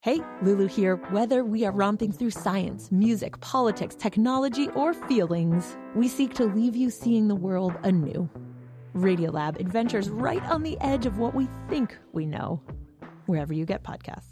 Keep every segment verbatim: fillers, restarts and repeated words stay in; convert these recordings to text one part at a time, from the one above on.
Hey, Lulu here. Whether we are romping through science, music, politics, technology, or feelings, we seek to leave you seeing the world anew. Radiolab adventures right on the edge of what we think we know, wherever you get podcasts.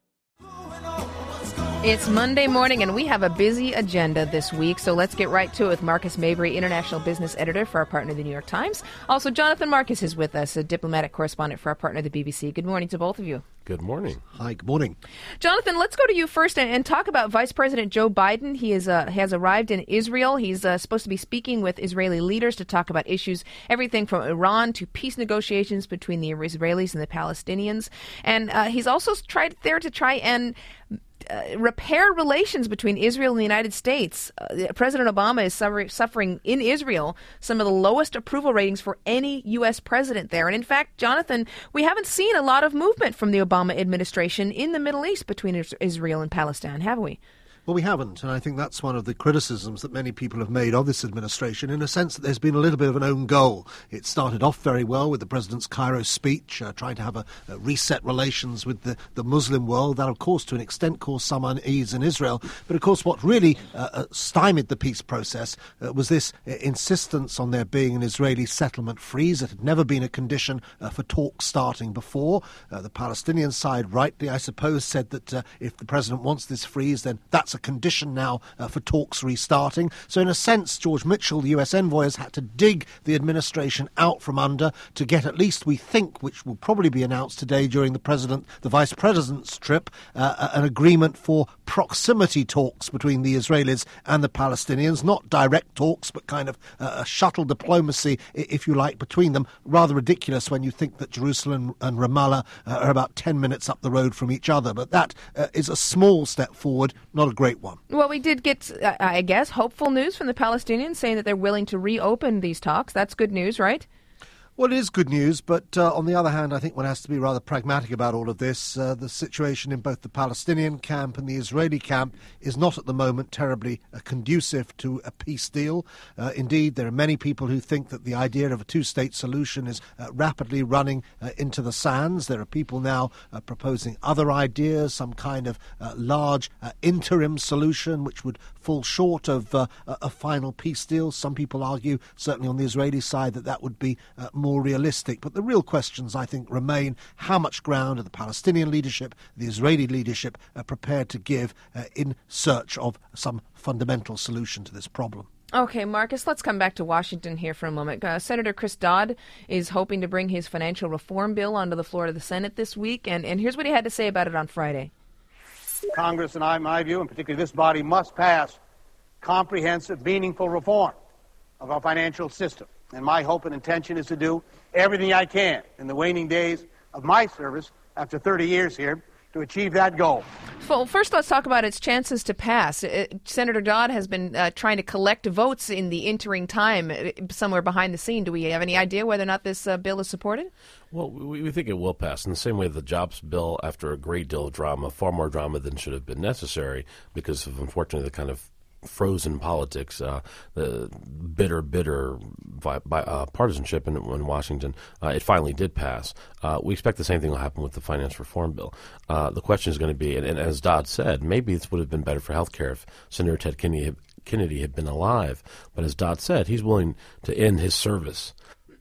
It's Monday morning, and we have a busy agenda this week, so let's get right to it with Marcus Mabry, international business editor for our partner, the New York Times. Also, Jonathan Marcus is with us, a diplomatic correspondent for our partner, the B B C. Good morning to both of you. Good morning. Hi, good morning. Jonathan, let's go to you first and, and talk about Vice President Joe Biden. He is uh, has arrived in Israel. He's uh, supposed to be speaking with Israeli leaders to talk about issues, everything from Iran to peace negotiations between the Israelis and the Palestinians. And uh, he's also tried there to try and Uh, repair relations between Israel and the United States. Uh, President Obama is suffer- suffering in Israel some of the lowest approval ratings for any U S president there. And in fact, Jonathan, we haven't seen a lot of movement from the Obama administration in the Middle East between is- Israel and Palestine, have we? Well, we haven't, and I think that's one of the criticisms that many people have made of this administration, in a sense that there's been a little bit of an own goal. It started off very well with the president's Cairo speech, uh, trying to have a, a reset relations with the, the Muslim world. That, of course, to an extent caused some unease in Israel. But, of course, what really uh, uh, stymied the peace process uh, was this uh, insistence on there being an Israeli settlement freeze. It had never been a condition uh, for talks starting before. Uh, the Palestinian side, rightly, I suppose, said that uh, if the president wants this freeze, then that's a condition now uh, for talks restarting. So in a sense, George Mitchell, the U S envoy, has had to dig the administration out from under to get, at least we think, which will probably be announced today during the president, the vice president's trip, uh, an agreement for proximity talks between the Israelis and the Palestinians, not direct talks, but kind of uh, a shuttle diplomacy, if you like, between them. Rather ridiculous when you think that Jerusalem and Ramallah uh, are about ten minutes up the road from each other. But that uh, is a small step forward, not a great one. Well, we did get, uh, I guess, hopeful news from the Palestinians saying that they're willing to reopen these talks. That's good news, right? Well, it is good news, but uh, on the other hand, I think one has to be rather pragmatic about all of this. Uh, the situation in both the Palestinian camp and the Israeli camp is not at the moment terribly uh, conducive to a peace deal. Uh, indeed, there are many people who think that the idea of a two-state solution is uh, rapidly running uh, into the sands. There are people now uh, proposing other ideas, some kind of uh, large uh, interim solution which would fall short of uh, a final peace deal. Some people argue, certainly on the Israeli side, that that would be uh, more more realistic. But the real questions, I think, remain: how much ground are the Palestinian leadership, the Israeli leadership uh, prepared to give uh, in search of some fundamental solution to this problem? Okay, Marcus, let's come back to Washington here for a moment. Uh, Senator Chris Dodd is hoping to bring his financial reform bill onto the floor of the Senate this week, and, and here's what he had to say about it on Friday. Congress and I, in my view, and particularly this body, must pass comprehensive, meaningful reform of our financial system. And my hope and intention is to do everything I can in the waning days of my service after thirty years here to achieve that goal. Well, first let's talk about its chances to pass. Uh, Senator Dodd has been uh, trying to collect votes in the interim time uh, somewhere behind the scene. Do we have any idea whether or not this uh, bill is supported? Well, we, we think it will pass in the same way the jobs bill, after a great deal of drama, far more drama than should have been necessary because of, unfortunately, the kind of frozen politics, uh, the bitter, bitter vi- bi- uh, partisanship in, in Washington. Uh, it finally did pass. Uh, we expect the same thing will happen with the finance reform bill. Uh, the question is going to be, and, and as Dodd said, maybe this would have been better for health care if Senator Ted Kennedy had, Kennedy had been alive. But as Dodd said, he's willing to end his service.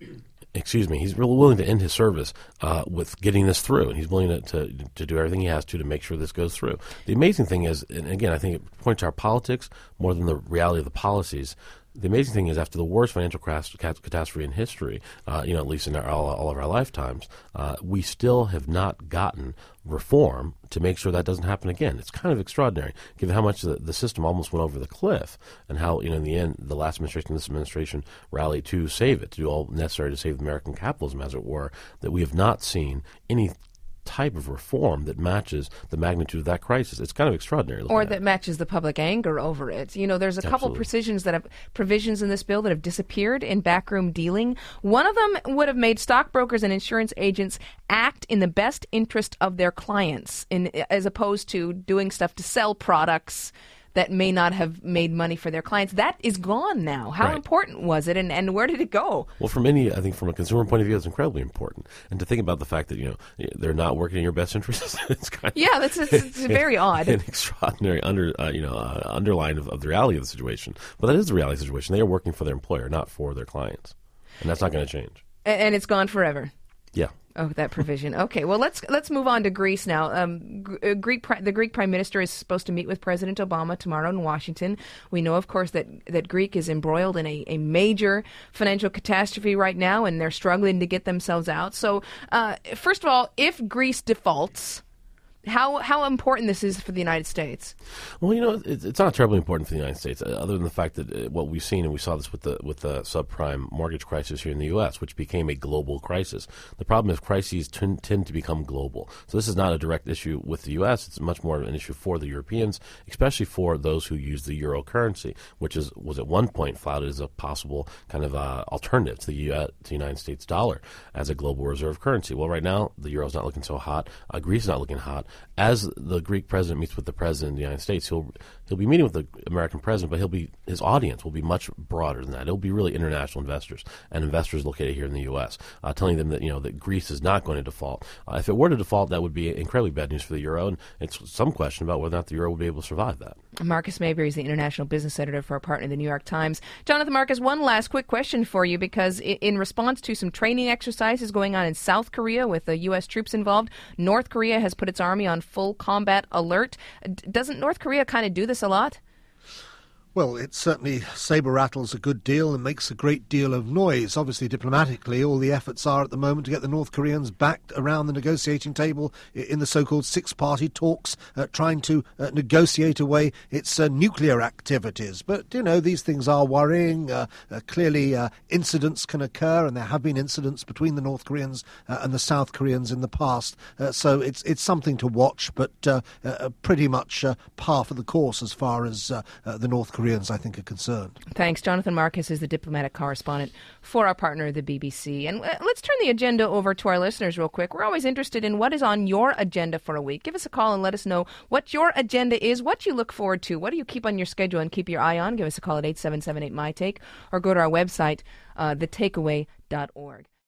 Excuse me, he's really willing to end his service uh, with getting this through, and he's willing to, to to do everything he has to to make sure this goes through. The amazing thing is, and again, I think it points to our politics more than the reality of the policies. The amazing thing is, after the worst financial catastrophe in history, uh, you know, at least in our, all, all of our lifetimes, uh, we still have not gotten reform to make sure that doesn't happen again. It's kind of extraordinary, given how much the, the system almost went over the cliff, and how, you know, in the end, the last administration, this administration, rallied to save it, to do all necessary to save American capitalism, as it were, that we have not seen any type of reform that matches the magnitude of that crisis. It's kind of extraordinary. Or that matches the public anger over it. You know, there's a couple Absolutely. provisions that have provisions in this bill that have disappeared in backroom dealing. One of them would have made stockbrokers and insurance agents act in the best interest of their clients, in as opposed to doing stuff to sell products that may not have made money for their clients. That is gone now. How Right. important was it, and, and where did it go? Well, from any, I think from a consumer point of view, it's incredibly important. And to think about the fact that, you know, they're not working in your best interest, it's kind of... Yeah, that's it's, it's very odd. An extraordinary under, uh, you know, uh, underline of, of the reality of the situation. But that is the reality of the situation. They are working for their employer, not for their clients. And that's not going to change. And, and it's gone forever. Yeah. Oh, that provision. Okay, well, let's let's move on to Greece now. Um, G- Greek, the Greek Prime Minister is supposed to meet with President Obama tomorrow in Washington. We know, of course, that, that Greek is embroiled in a, a major financial catastrophe right now, and they're struggling to get themselves out. So, uh, first of all, if Greece defaults, how how important this is for the United States? Well, you know, it's, it's not terribly important for the United States, uh, other than the fact that uh, what we've seen, and we saw this with the with the subprime mortgage crisis here in the U S, which became a global crisis. The problem is crises t- tend to become global. So this is not a direct issue with the U S. It's much more an issue for the Europeans, especially for those who use the euro currency, which is was at one point flouted as a possible kind of uh, alternative to the, U- uh, to the United States dollar as a global reserve currency. Well, right now, the euro's not looking so hot. Uh, Greece is not looking hot. As the Greek president meets with the president of the United States, he'll he'll be meeting with the American president, but he'll be his audience will be much broader than that. It'll be really international investors and investors located here in the U S, uh, telling them that you know that Greece is not going to default. Uh, if it were to default, that would be incredibly bad news for the euro, and it's some question about whether or not the euro will be able to survive that. Marcus Mabry is the international business editor for our partner, the New York Times. Jonathan Marcus, one last quick question for you, because in response to some training exercises going on in South Korea with the U S troops involved, North Korea has put its army on full combat alert. Doesn't North Korea kind of do this a lot? Well, it certainly saber rattles a good deal and makes a great deal of noise. Obviously, diplomatically, all the efforts are at the moment to get the North Koreans back around the negotiating table in the so-called six-party talks, uh, trying to uh, negotiate away its uh, nuclear activities. But, you know, these things are worrying. Uh, uh, clearly, uh, incidents can occur, and there have been incidents between the North Koreans uh, and the South Koreans in the past. Uh, so it's it's something to watch, but uh, uh, pretty much uh, par for the course as far as uh, uh, the North Koreans Koreans, I think, are concerned. Thanks. Jonathan Marcus is the diplomatic correspondent for our partner, the B B C. And uh, let's turn the agenda over to our listeners real quick. We're always interested in what is on your agenda for a week. Give us a call and let us know what your agenda is, what you look forward to, what do you keep on your schedule and keep your eye on. Give us a call at eight seven seven eight, M Y Take or go to our website, uh, the takeaway dot org.